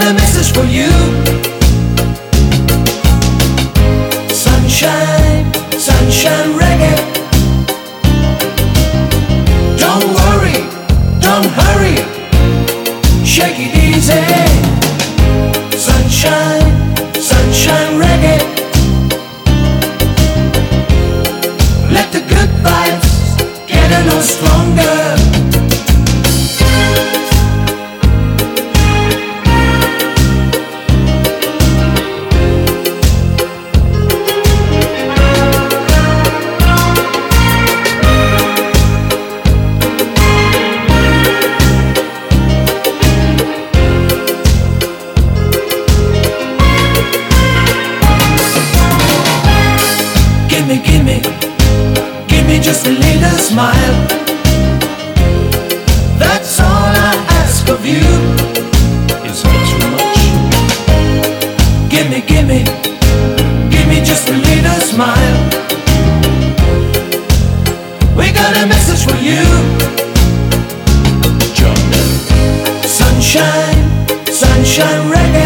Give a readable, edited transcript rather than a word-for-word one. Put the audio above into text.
a message for you. Sunshine, sunshine reggae. Don't worry, don't hurry, shake it easy. Sunshine, sunshine reggae. Let the good vibes get a little stronger. Give me just a little smile. That's all I ask of you. Is that too much? Give me just a little smile. We got a message for you. John. Sunshine, sunshine reggae.